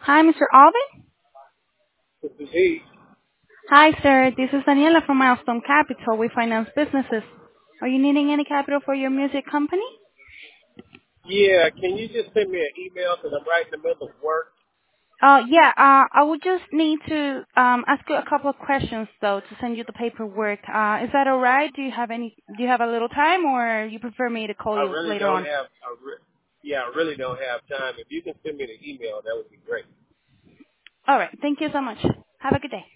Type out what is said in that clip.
Hi, Mr. Alvin. This is he. Hi, sir. This is Daniela from Milestone Capital. We finance businesses. Are you needing any capital for your music company? Yeah, can you just send me an email because I'm right in the middle of work? Yeah, I would just need to ask you a couple of questions, though, to send you the paperwork. Is that all right? Do you have a little time, or you prefer me to call I you really later don't on? have. Yeah, I really don't have time. If you can send me the email, that would be great. All right. Thank you so much. Have a good day.